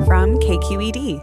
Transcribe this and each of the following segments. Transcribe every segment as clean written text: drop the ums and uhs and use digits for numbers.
from KQED.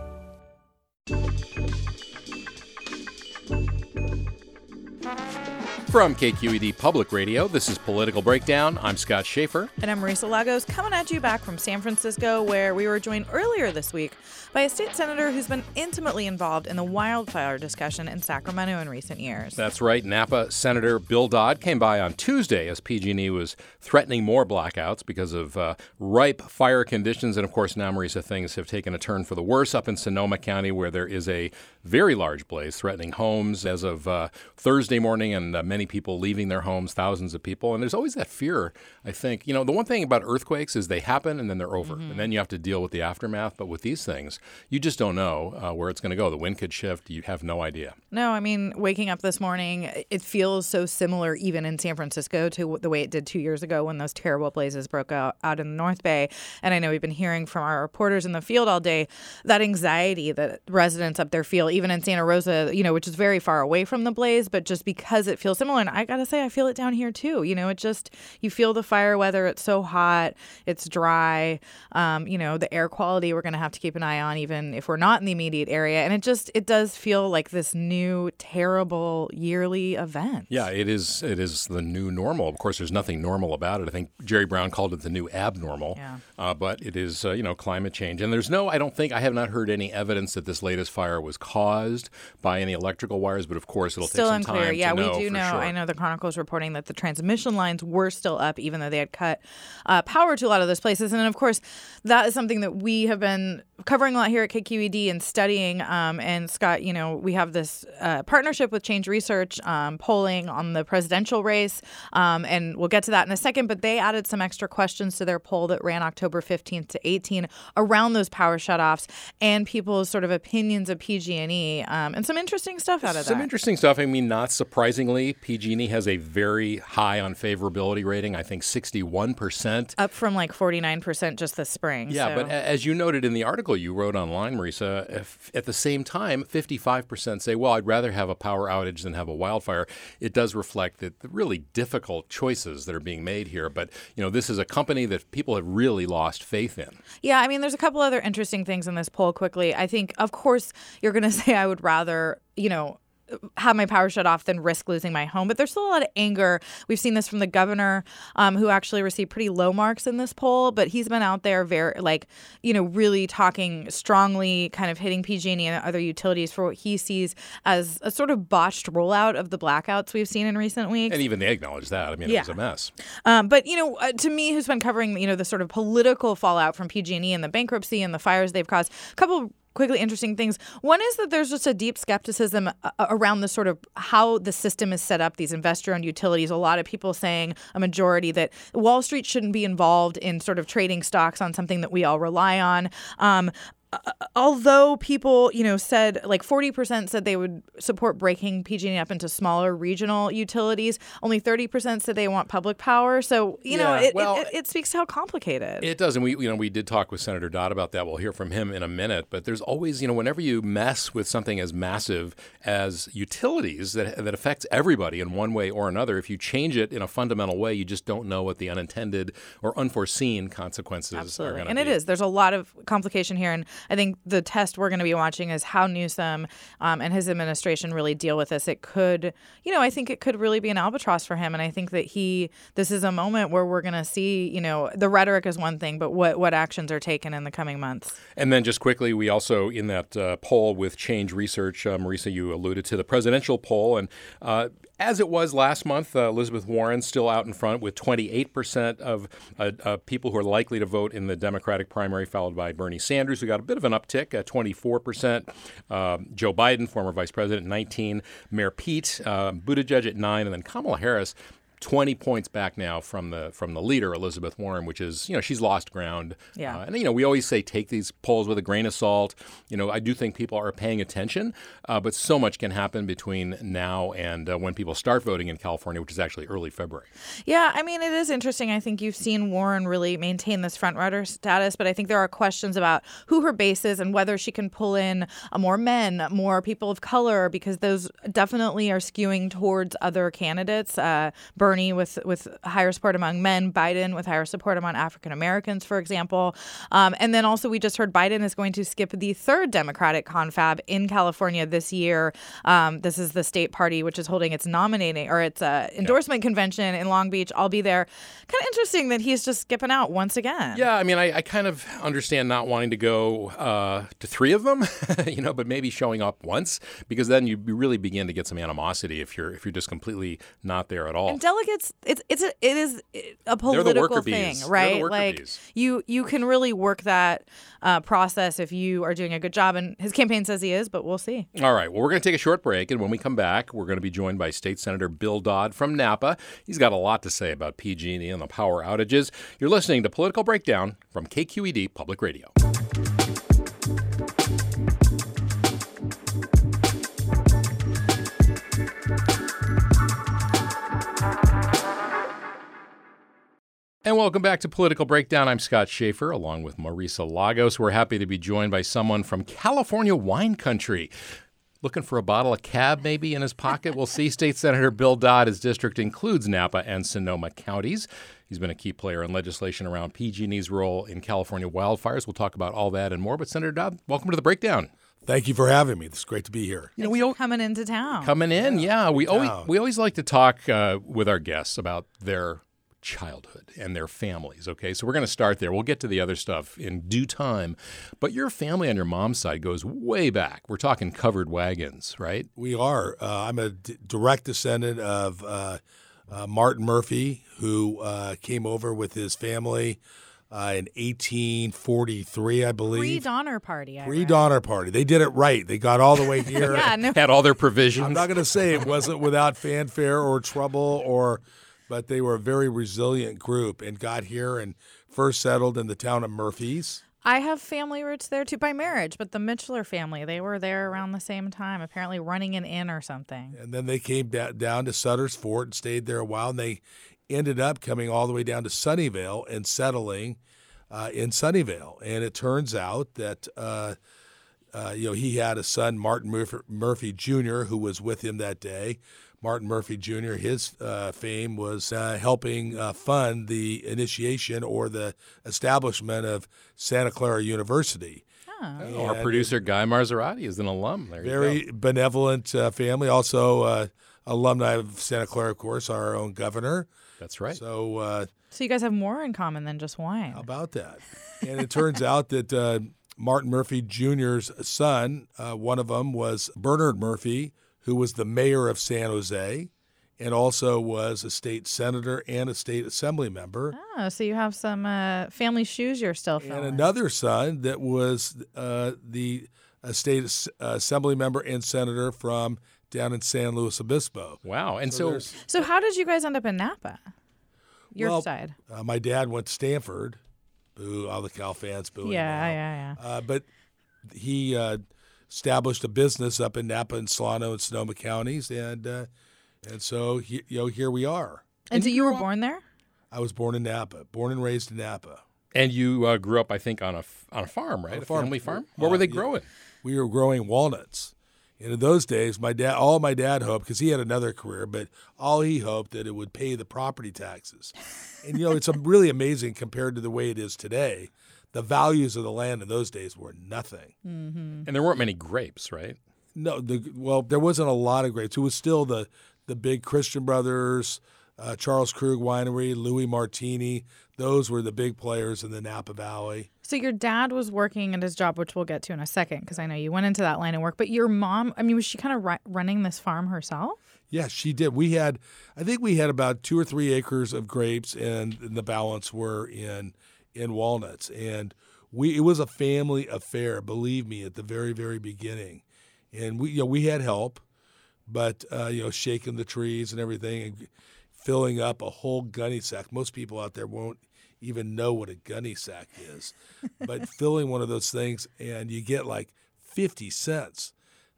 From KQED Public Radio, this is Political Breakdown. I'm Scott Schaefer. And I'm Marisa Lagos, coming at you back from San Francisco, where we were joined earlier this week by a state senator who's been intimately involved in the wildfire discussion in Sacramento in recent years. That's right. Napa Senator Bill Dodd came by on Tuesday as PG&E was threatening more blackouts because of ripe fire conditions. And, of course, now, Marisa, things have taken a turn for the worse up in Sonoma County, where there is a very large blaze threatening homes as of Thursday morning, and many people leaving their homes, thousands of people. And there's always that fear, I think. You know, the one thing about earthquakes is they happen and then they're over. And then you have to deal with the aftermath. But with these things, you just don't know where it's going to go. The wind could shift. You have no idea. No, I mean, waking up this morning, it feels so similar even in San Francisco to the way it did 2 years ago when those terrible blazes broke out in the North Bay. And I know we've been hearing from our reporters in the field all day that anxiety that residents up there feel, even in Santa Rosa, you know, which is very far away from the blaze, but just because it feels similar. And I got to say, I feel it down here, too. You know, it just, you feel the fire weather. It's so hot. It's dry. You know, the air quality we're going to have to keep an eye on, even if we're not in the immediate area. And it does feel like this new, terrible yearly event. Yeah, it is the new normal. Of course, there's nothing normal about it. I think Jerry Brown called it the new abnormal. Yeah. But it is, climate change. And I have not heard any evidence that this latest fire was caused by any electrical wires. But of course, it'll take some time to know. Yeah, we do know. Sure. I know the Chronicle is reporting that the transmission lines were still up, even though they had cut power to a lot of those places. And then, of course, that is something that we have been covering a lot here at KQED and studying. And Scott, you know, we have this partnership with Change Research polling on the presidential race. And we'll get to that in a second. But they added some extra questions to their poll that ran October 15th to 18 around those power shutoffs and people's sort of opinions of PG&E and some interesting stuff out of that. Some interesting stuff. I mean, not surprisingly, PG&E has a very high unfavorability rating. I think 61%. Up from like 49% just this spring. Yeah, but as you noted in the article you wrote online, Marisa, at the same time, 55% say, well, I'd rather have a power outage than have a wildfire. It does reflect the really difficult choices that are being made here. But, you know, this is a company that people have really lost faith in. Yeah, I mean, there's a couple other interesting things in this poll quickly. I think, of course, you're going to say I would rather, have my power shut off than risk losing my home. But there's still a lot of anger. We've seen this from the governor, who actually received pretty low marks in this poll. But he's been out there really talking strongly, kind of hitting PG&E and other utilities for what he sees as a sort of botched rollout of the blackouts we've seen in recent weeks. And even they acknowledge that. I mean, It was a mess. But, to me, who's been covering, the sort of political fallout from PG&E and the bankruptcy and the fires they've caused, a couple quickly interesting things. One is that there's just a deep skepticism around the sort of how the system is set up, these investor-owned utilities. A lot of people saying, a majority, that Wall Street shouldn't be involved in sort of trading stocks on something that we all rely on. Although people, said like 40% said they would support breaking PG&E up into smaller regional utilities, only 30% said they want public power. So, it speaks to how complicated. It does. And we did talk with Senator Dodd about that. We'll hear from him in a minute. But there's always, whenever you mess with something as massive as utilities that affects everybody in one way or another, if you change it in a fundamental way, you just don't know what the unintended or unforeseen consequences are going to be. And it is. There's a lot of complication here. And I think the test we're going to be watching is how Newsom and his administration really deal with this. It could, I think it could really be an albatross for him. And I think that this is a moment where we're going to see, the rhetoric is one thing, but what actions are taken in the coming months. And then just quickly, we also, in that poll with Change Research, Marisa, you alluded to the presidential poll. And as it was last month, Elizabeth Warren still out in front with 28% of people who are likely to vote in the Democratic primary, followed by Bernie Sanders, who got a bit of an uptick at 24%. Joe Biden, former vice president, 19%. Mayor Pete Buttigieg at 9%. And then Kamala Harris, 20 points back now from the leader, Elizabeth Warren, which is, she's lost ground. Yeah. And we always say take these polls with a grain of salt. I do think people are paying attention, but so much can happen between now and when people start voting in California, which is actually early February. Yeah, I mean, it is interesting. I think you've seen Warren really maintain this front-runner status, but I think there are questions about who her base is and whether she can pull in more men, more people of color, because those definitely are skewing towards other candidates. Bernie Bernie with higher support among men, Biden with higher support among African Americans, for example. And then also we just heard Biden is going to skip the third Democratic confab in California this year. This is the state party which is holding its endorsement convention in Long Beach. I'll be there. Kind of interesting that he's just skipping out once again. Yeah, I mean, I kind of understand not wanting to go to three of them, but maybe showing up once, because then you really begin to get some animosity if you're just completely not there at all. And delegates, it is a political thing, right? Like you can really work that process if you are doing a good job, and his campaign says he is, but we'll see. All right, well, we're going to take a short break, and when we come back, we're going to be joined by State Senator Bill Dodd from Napa. He's got a lot to say about PG&E and the power outages. You're listening to Political Breakdown from KQED Public Radio. And welcome back to Political Breakdown. I'm Scott Schaefer, along with Marisa Lagos. We're happy to be joined by someone from California wine country. Looking for a bottle of Cab maybe in his pocket? We'll see. State Senator Bill Dodd. His district includes Napa and Sonoma counties. He's been a key player in legislation around PG&E's role in California wildfires. We'll talk about all that and more. But Senator Dodd, welcome to the Breakdown. Thank you for having me. It's great to be here. Coming into town. Coming in, yeah. We always like to talk with our guests about their childhood and their families. Okay, so we're going to start there. We'll get to the other stuff in due time. But your family on your mom's side goes way back. We're talking covered wagons, right? We are. I'm a direct descendant of Martin Murphy, who came over with his family in 1843, I believe. Pre-Donner Party. Pre-Donner Party. They did it right. They got all the way here. Had all their provisions. I'm not going to say it wasn't without fanfare or trouble but they were a very resilient group and got here and first settled in the town of Murphys. I have family roots there, too, by marriage, but the Mitchler family, they were there around the same time, apparently running an inn or something. And then they came down to Sutter's Fort and stayed there a while, and they ended up coming all the way down to Sunnyvale and settling in Sunnyvale. And it turns out that he had a son, Martin Murphy Jr., who was with him that day. Martin Murphy Jr., his fame was helping fund the initiation or the establishment of Santa Clara University. Our producer, Guy Marzorati, is an alum. There very benevolent family. Also alumni of Santa Clara, of course, our own governor. That's right. So you guys have more in common than just wine. How about that? And it turns out that Martin Murphy Jr.'s son, one of them was Bernard Murphy, who was the mayor of San Jose and also was a state senator and a state assembly member. Oh, so you have some family shoes you're still filling. And another son that was the state assembly member and senator from down in San Luis Obispo. Wow. And so how did you guys end up in Napa? Your side. My dad went to Stanford. Boo, all the Cal fans booing. Yeah. But he established a business up in Napa and Solano and Sonoma counties, and so here we are. And so you were born there? I was born in Napa, born and raised in Napa. And you grew up, I think, on a farm, right? A family farm. What were they growing? We were growing walnuts. And in those days, my dad hoped, because he had another career, but all he hoped that it would pay the property taxes. And it's really amazing compared to the way it is today. The values of the land in those days were nothing. Mm-hmm. And there weren't many grapes, right? No, there wasn't a lot of grapes. It was still the big Christian Brothers, Charles Krug Winery, Louis Martini. Those were the big players in the Napa Valley. So your dad was working at his job, which we'll get to in a second, because I know you went into that line of work. But your mom, was she kind of running this farm herself? Yes, she did. I think we had about 2 or 3 acres of grapes, and the balance were in walnuts. And it was a family affair, believe me, at the very, very beginning. And we had help, but shaking the trees and everything and filling up a whole gunny sack. Most people out there won't even know what a gunny sack is, but filling one of those things, and you get like 50 cents.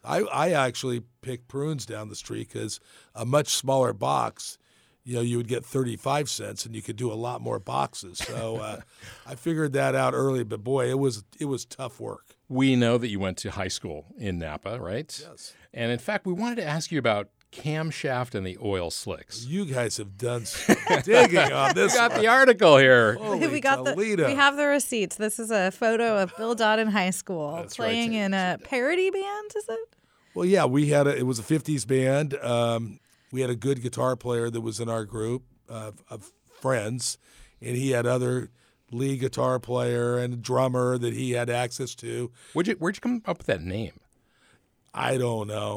I actually picked prunes down the street because a much smaller box, you would get 35 cents, and you could do a lot more boxes. So I figured that out early, but boy, it was tough work. We know that you went to high school in Napa, right? Yes. And in fact, we wanted to ask you about camshaft and the oil slicks. You guys have done some digging on this. We got the article here. Holy we got Toledo. we have the receipts. This is a photo of Bill Dodd in high school That's playing right. in a parody band, is it? Well, yeah, it was a 50s band. We had a good guitar player that was in our group of friends, and he had other lead guitar player and a drummer that he had access to. Where'd you come up with that name? I don't know.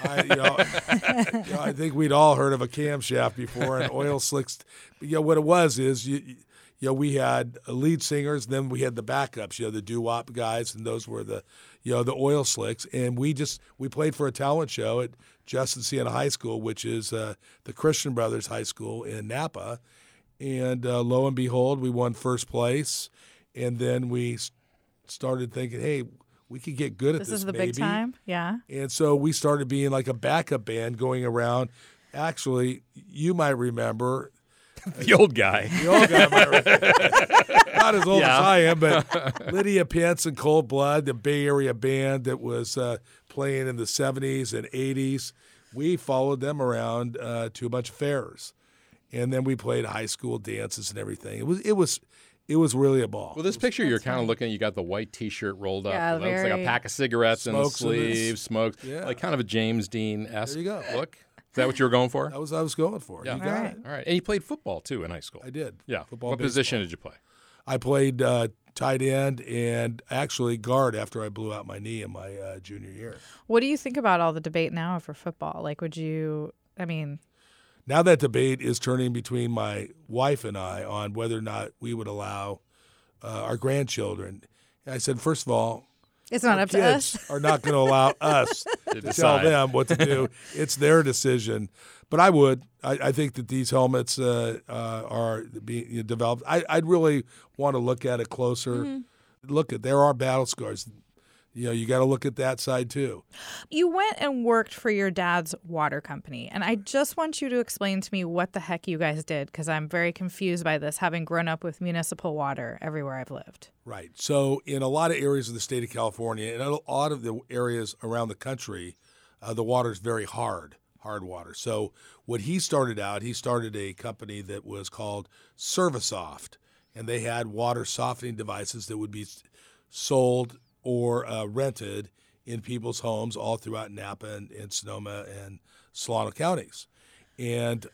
I think we'd all heard of a camshaft before and oil slicks. But, what it was is we had lead singers, then we had the backups, the doo-wop guys, and those were the oil slicks. And we played for a talent show at Justin Siena High School, which is the Christian Brothers High School in Napa. And lo and behold, we won first place. And then we started thinking, hey, we could get good at this. This is the maybe. big time, yeah. And so we started being like a backup band going around. Actually, you might remember. The old guy. The old guy might remember. Not as old Yeah. as I am, but Lydia Pence and Cold Blood, the Bay Area band that was playing in the 70s and 80s, we followed them around to a bunch of fairs. And then we played high school dances and everything. It was really a ball. Well, this picture you're kind of looking at, you got the white T-shirt rolled up. Yeah, It looks like a very- pack of cigarettes in the Smokes in this. sleeves, smokes, Yeah. like kind of a James Dean-esque There you go. look. Is that what you were going for? That was what I was going for. Yeah. You got All right. it. All right. And you played football, too, in high school. I did. Yeah. Football, What baseball. position did you play? I played tight end and actually guard after I blew out my knee in my junior year. What do you think about all the debate now for football? Like, Now that debate is turning between my wife and I on whether or not we would allow our grandchildren. And I said, first of all, it's not our up to kids us. are not going to allow us to tell decide. them what to do. It's their decision. But I would. I think that these helmets are being developed. I'd really want to look at it closer. There are battle scars. You got to look at that side too. You went and worked for your dad's water company, and I just want you to explain to me what the heck you guys did, because I'm very confused by this, having grown up with municipal water everywhere I've lived. Right. So in a lot of areas of the state of California and a lot of the areas around the country, the water is very hard water. So what he started a company that was called Servisoft, and they had water softening devices that would be sold or rented in people's homes all throughout Napa and Sonoma and Solano counties. And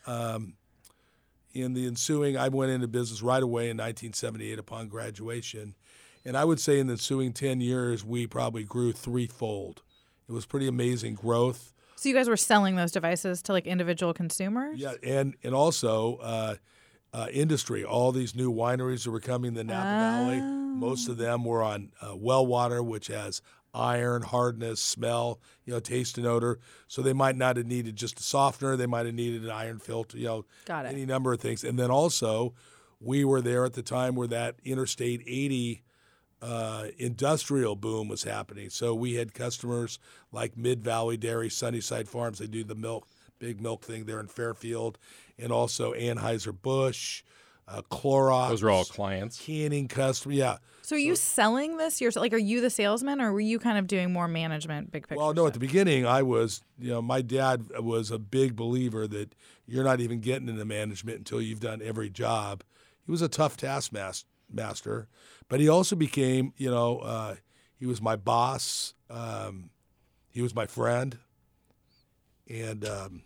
in the ensuing, I went into business right away in 1978 upon graduation. And I would say in the ensuing 10 years, we probably grew threefold. It was pretty amazing growth. So you guys were selling those devices to like individual consumers? Yeah, and also industry. All these new wineries that were coming in the Napa Valley, most of them were on well water, which has iron, hardness, smell, taste and odor. So they might not have needed just a softener. They might have needed an iron filter, Got it. any number of things. And then also, we were there at the time where that Interstate 80 industrial boom was happening. So we had customers like Mid-Valley Dairy, Sunnyside Farms. They do the big milk thing there in Fairfield, and also Anheuser-Busch, Clorox. Those are all clients. Canning customer, yeah. So are you selling this? Are you the salesman, or were you kind of doing more management, big picture? Well, no, stuff? at the beginning, I was, my dad was a big believer that you're not even getting into management until you've done every job. He was a tough taskmaster, but he also became, he was my boss. He was my friend. And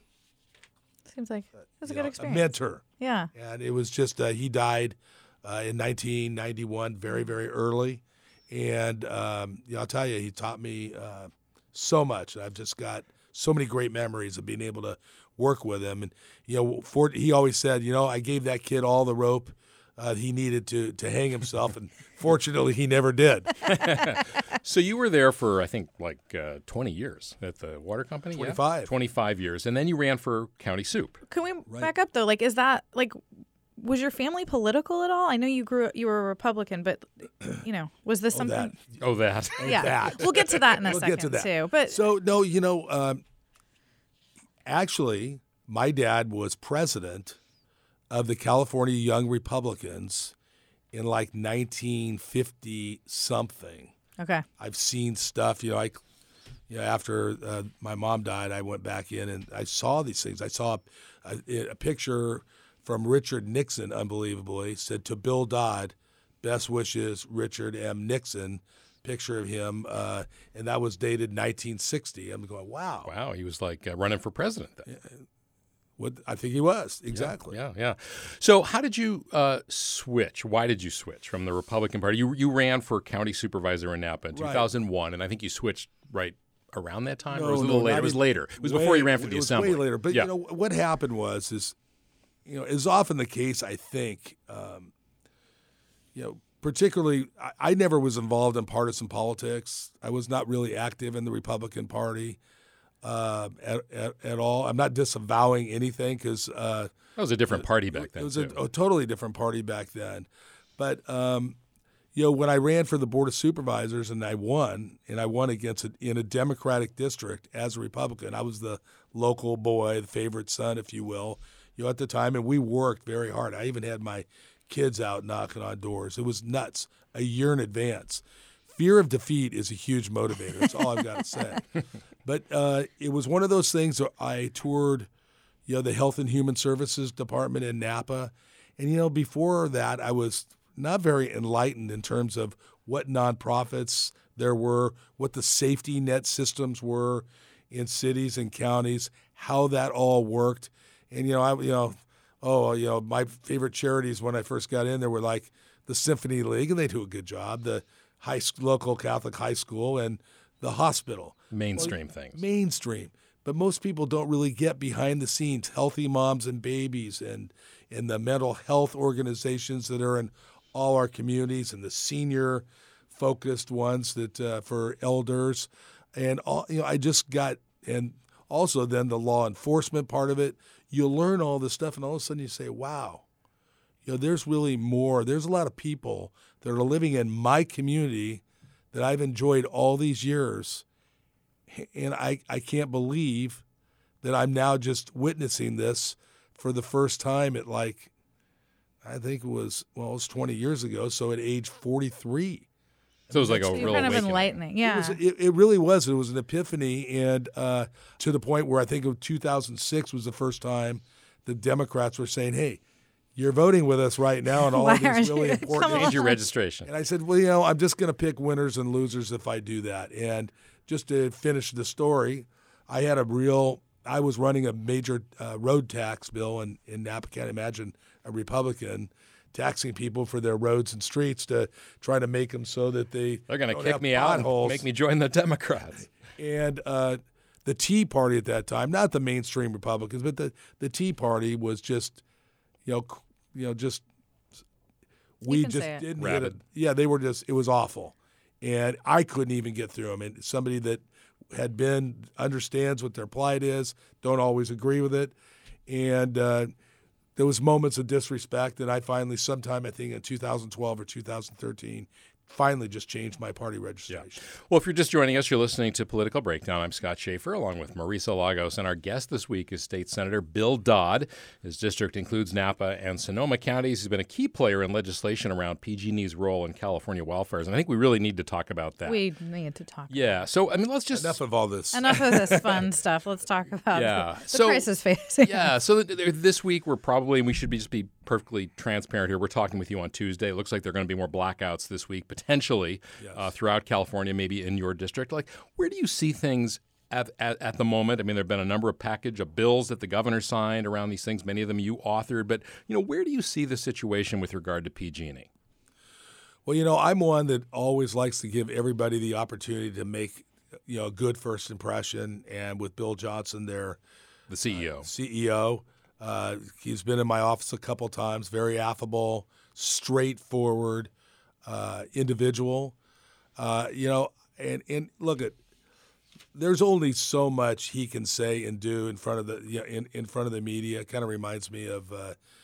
Seems like it was a good a experience. mentor. Yeah. And it was just, he died in 1991, very, very early. And I'll tell you, he taught me so much. I've just got so many great memories of being able to work with him. And, he always said, I gave that kid all the rope he needed to hang himself. And fortunately, he never did. So you were there for, I think, 20 years at the water company? 25. Yeah? 25 years. And then you ran for County Soup. Can we back up though? Is that was your family political at all? I know you were a Republican, but was this something? That. Yeah, that. we'll get to that in a We'll second get to that. too. But So, no, actually, my dad was president of the California Young Republicans in 1950 something. okay, I've seen stuff, I after my mom died, I went back in and I saw these things. I saw a picture from Richard Nixon, unbelievably, said to Bill Dodd, best wishes, Richard M. Nixon, picture of him, and that was dated 1960. I'm going, wow. Wow, he was like running for president then. What I think he was, exactly. Yeah. So how did you switch? Why did you switch from the Republican Party? You ran for county supervisor in Napa in 2001, and I think you switched right around that time, or was it a little later? It was later. It was before you ran for the Assembly. It was way later. But what happened is is often the case, I think, particularly, I never was involved in partisan politics. I was not really active in the Republican Party at all. I'm not disavowing anything because that was a different party back then. It was a totally different party back then. But when I ran for the Board of Supervisors and I won against in a Democratic district as a Republican, I was the local boy, the favorite son, if you will, at the time, and we worked very hard. I even had my kids out knocking on doors. It was nuts, a year in advance. Fear of defeat is a huge motivator. That's all I've got to say. But it was one of those things that I toured, the Health and Human Services Department in Napa. And, before that, I was not very enlightened in terms of what nonprofits there were, what the safety net systems were in cities and counties, how that all worked. And, my favorite charities when I first got in there were like the Symphony League, and they do a good job, the local Catholic high school, and the hospital. Mainstream things. Mainstream. But most people don't really get behind the scenes, healthy moms and babies and the mental health organizations that are in all our communities and the senior-focused ones that for elders. And, I just got – and also then the law enforcement part of it. You learn all this stuff, and all of a sudden you say, wow, there's really more. There's a lot of people that are living in my community that I've enjoyed all these years, and I can't believe that I'm now just witnessing this for the first time at I think it was 20 years ago, so at age 43. So it was like a real kind of awakening. enlightening, yeah. It really was. It was an epiphany, and to the point where I think of 2006 was the first time the Democrats were saying, hey, you're voting with us right now on all of these really important Change your registration. And I said, well, I'm just going to pick winners and losers if I do that. And just to finish the story, I was running a major road tax bill in Napa County. Imagine a Republican taxing people for their roads and streets to try to make them so that they're going to kick me out and make me join the Democrats. And the Tea Party at that time, not the mainstream Republicans, but the Tea Party was just, we just didn't hit it. Yeah, they were just, it was awful. And I couldn't even get through them. And somebody that understands what their plight is, don't always agree with it. And there was moments of disrespect, and I finally, sometime I think in 2012 or 2013, finally just changed my party registration. Yeah. Well, if you're just joining us, you're listening to Political Breakdown. I'm Scott Schaefer, along with Marisa Lagos, and our guest this week is State Senator Bill Dodd. His district includes Napa and Sonoma counties. He's been a key player in legislation around PG&E's role in California wildfires, and I think we really need to talk about that. We need to talk. Yeah. So, let's just... Enough of all this. Enough of this fun stuff. Let's talk about the crisis facing. Yeah. So this week we're probably, and we should just be perfectly transparent here. We're talking with you on Tuesday. It looks like there are going to be more blackouts this week, potentially throughout California, maybe in your district. Where do you see things at the moment? I mean, there have been a number of package of bills that the governor signed around these things. Many of them you authored. But, where do you see the situation with regard to PG&E? Well, I'm one that always likes to give everybody the opportunity to make, a good first impression. And with Bill Johnson there, the CEO. He's been in my office a couple times, very affable, straightforward individual. And look there's only so much he can say and do in front of in front of the media. It kind of reminds me of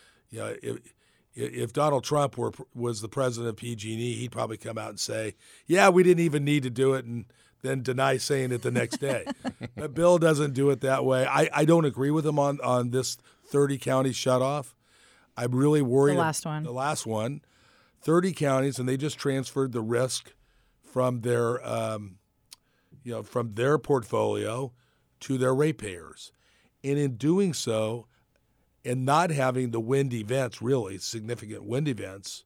if Donald Trump was the president of PG&E, he'd probably come out and say, "Yeah, we didn't even need to do it," and then deny saying it the next day. But Bill doesn't do it that way. I don't agree with him on this 30-county shutoff. I'm really worried. The last one. 30 counties, and they just transferred the risk from their from their portfolio to their ratepayers. And in doing so, and not having the wind events, really significant wind events,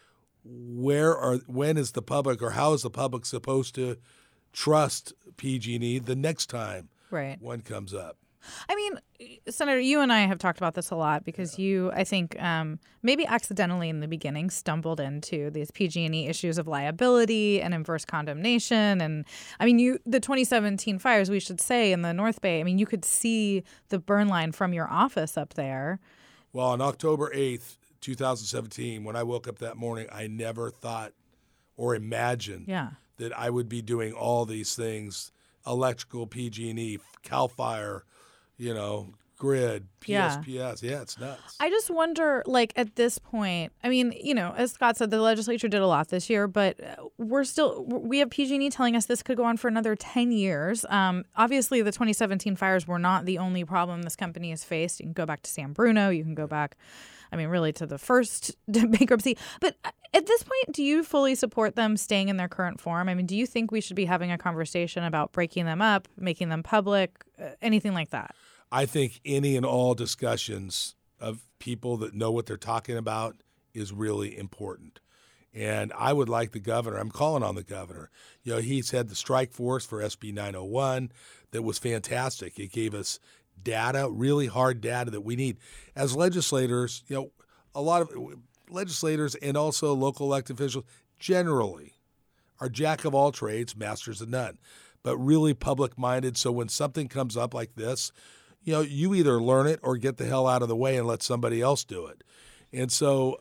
when is the public, or how is the public supposed to trust PG&E the next time one comes up? I mean, Senator, you and I have talked about this a lot because you, I think, maybe accidentally in the beginning stumbled into these PG&E issues of liability and inverse condemnation. And I mean, the 2017 fires, we should say, in the North Bay, I mean, you could see the burn line from your office up there. Well, on October 8th, 2017, when I woke up that morning, I never thought or imagined that I would be doing all these things: electrical, PG&E, CAL FIRE, grid, PSPS. Yeah, it's nuts. I just wonder, at this point, I mean, as Scott said, the legislature did a lot this year, but we have PG&E telling us this could go on for another 10 years. Obviously, the 2017 fires were not the only problem this company has faced. You can go back to San Bruno. You can go back, really to the first bankruptcy. But at this point, do you fully support them staying in their current form? I mean, do you think we should be having a conversation about breaking them up, making them public, anything like that? I think any and all discussions of people that know what they're talking about is really important. And I would like the governor, I'm calling on the governor. He's had the strike force for SB 901 that was fantastic. It gave us data, really hard data that we need. As legislators, a lot of legislators and also local elected officials generally are jack of all trades, masters of none, but really public-minded. So when something comes up like this, you either learn it or get the hell out of the way and let somebody else do it. And so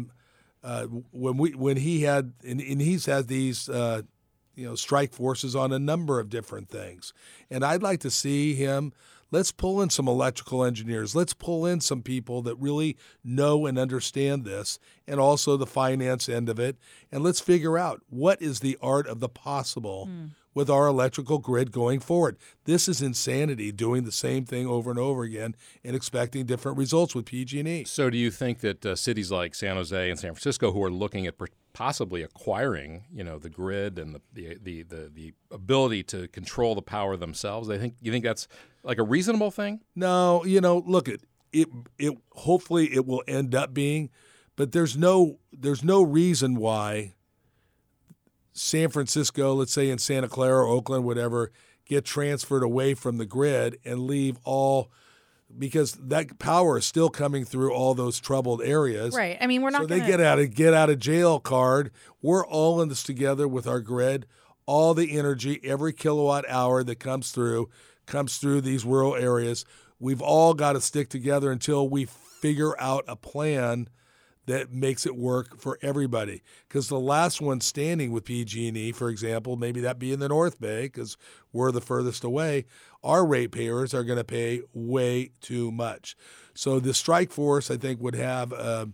when he's had these strike forces on a number of different things, and I'd like to see him. Let's pull in some electrical engineers. Let's pull in some people that really know and understand this, and also the finance end of it. And let's figure out what is the art of the possible with our electrical grid going forward. This is insanity, doing the same thing over and over again and expecting different results with PG&E. So do you think that cities like San Jose and San Francisco, who are looking at possibly acquiring, the grid and the ability to control the power themselves, you think that's like a reasonable thing? No, look, it hopefully it will end up being, but there's no reason why San Francisco, let's say in Santa Clara or Oakland, whatever, get transferred away from the grid and leave all, because that power is still coming through all those troubled areas. Right. I mean, we're not. So they get out of jail card. We're all in this together with our grid. All the energy, every kilowatt hour that comes through these rural areas. We've all got to stick together until we figure out a plan that makes it work for everybody. Because the last one standing with PG&E, for example, maybe that be in the North Bay because we're the furthest away, our ratepayers are going to pay way too much. So the strike force, I think, would have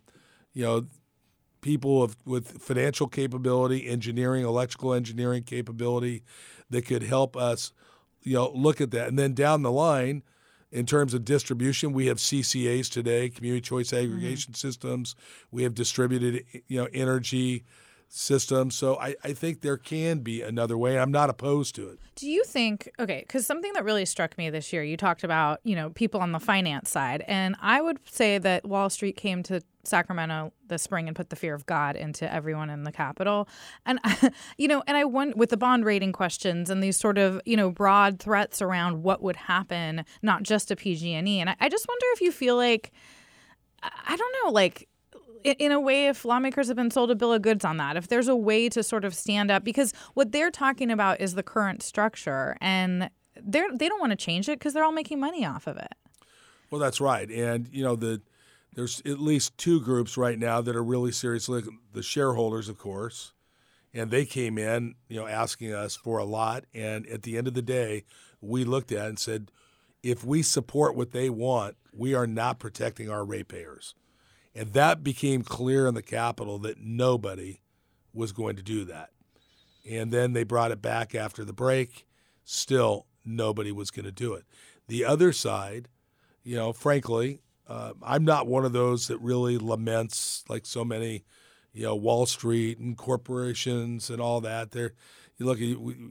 people with financial capability, engineering, electrical engineering capability that could help us look at that. And then down the line, in terms of distribution, we have CCAs today, community choice aggregation systems. We have distributed, energy systems. So I think there can be another way. I'm not opposed to it. Do you think, because something that really struck me this year, you talked about, people on the finance side. And I would say that Wall Street came to Sacramento this spring and put the fear of God into everyone in the Capitol. And, and I wonder, with the bond rating questions and these sort of, broad threats around what would happen, not just to PG&E. And I just wonder if you feel like, I don't know, in a way, if lawmakers have been sold a bill of goods on that, if there's a way to sort of stand up, because what they're talking about is the current structure, and they don't want to change it because they're all making money off of it. Well, that's right. And, there's at least two groups right now that are really seriously, the shareholders, of course, and they came in, asking us for a lot. And at the end of the day, we looked at it and said, if we support what they want, we are not protecting our ratepayers. And that became clear in the Capitol that nobody was going to do that. And then they brought it back after the break. Still, nobody was going to do it. The other side, frankly, I'm not one of those that really laments like so many, Wall Street and corporations and all that.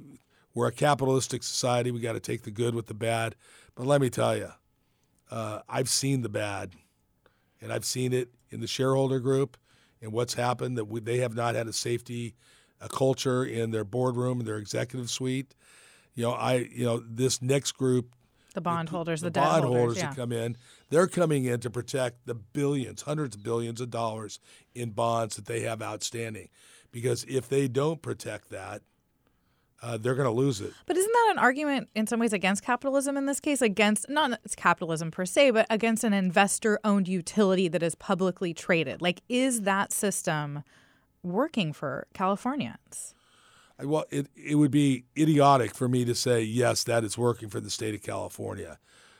we're a capitalistic society. We got to take the good with the bad. But let me tell you, I've seen the bad, and I've seen it in the shareholder group and what's happened, that they have not had a culture in their boardroom and their executive suite. This next group, the bondholders, the debt bondholders holders, that come in, they're coming in to protect the billions, hundreds of billions of dollars in bonds that they have outstanding. Because if they don't protect that, they're going to lose it. But isn't that an argument in some ways against capitalism in this case? Against, not capitalism per se, but against an investor-owned utility that is publicly traded? Like, is that system working for Californians? Well, it would be idiotic for me to say, yes, that is working for the state of California.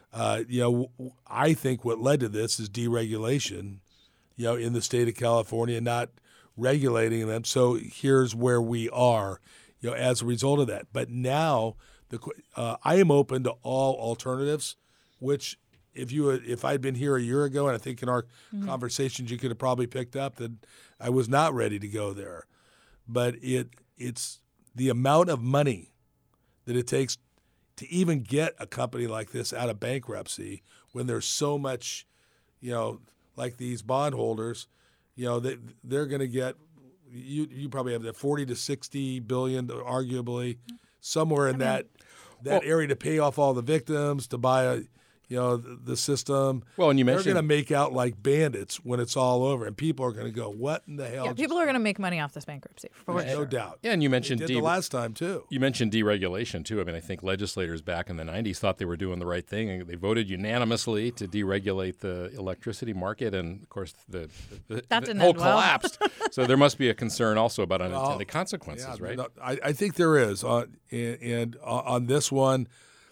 I think what led to this is deregulation, in the state of California, not regulating them. So here's where we are, as a result of that. But now I am open to all alternatives, which if I'd been here a year ago, and I think in our conversations you could have probably picked up that I was not ready to go there. But it's the amount of money that it takes to even get a company like this out of bankruptcy when there's so much, like these bondholders, they're going to get, you probably have that 40 to 60 billion, arguably, somewhere in that area to pay off all the victims, to buy the system. Well, and you mentioned they're going to make out like bandits when it's all over, and people are going to go, "What in the hell?" Yeah, people are going to make money off this bankruptcy, for sure. No doubt. Yeah, and you mentioned they did the last time too. You mentioned deregulation too. I mean, I think legislators back in the 90s thought they were doing the right thing, and they voted unanimously to deregulate the electricity market, and of course the whole collapsed. So there must be a concern also about unintended consequences, right? No, I think there is, and on this one.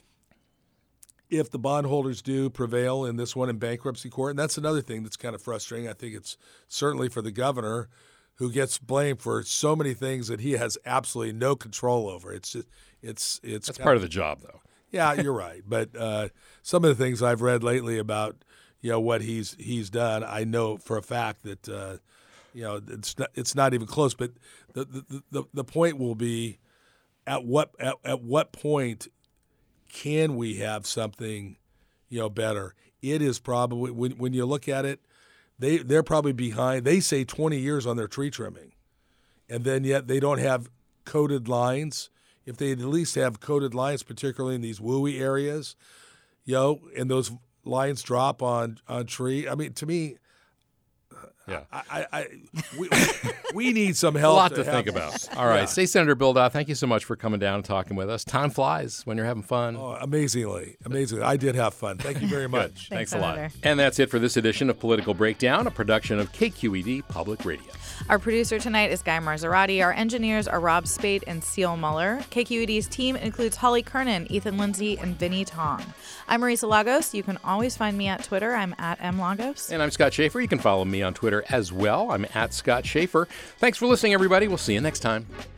If the bondholders do prevail in this one in bankruptcy court, and that's another thing that's kind of frustrating. I think it's certainly for the governor, who gets blamed for so many things that he has absolutely no control over. It's that's part of the job, though. Yeah, you're right. But some of the things I've read lately about what he's done, I know for a fact that it's not even close. But the point will be at what point can we have something, better? It is probably when you look at it, they're probably behind. They say 20 years on their tree trimming, and then yet they don't have coated lines. If they at least have coated lines, particularly in these WUI areas, and those lines drop on tree. I mean, to me. Yeah, we need some help. A lot to think about. All right, State Senator Bill Dodd, thank you so much for coming down and talking with us. Time flies when you're having fun. Oh, amazingly. I did have fun. Thank you very much. Thanks a lot. And that's it for this edition of Political Breakdown, a production of KQED Public Radio. Our producer tonight is Guy Marzorati. Our engineers are Rob Spate and Seal Muller. KQED's team includes Holly Kernan, Ethan Lindsay, and Vinny Tong. I'm Marisa Lagos. You can always find me at Twitter. I'm at @mlagos. And I'm Scott Schaefer. You can follow me on Twitter as well. I'm at Scott Schaefer. Thanks for listening, everybody. We'll see you next time.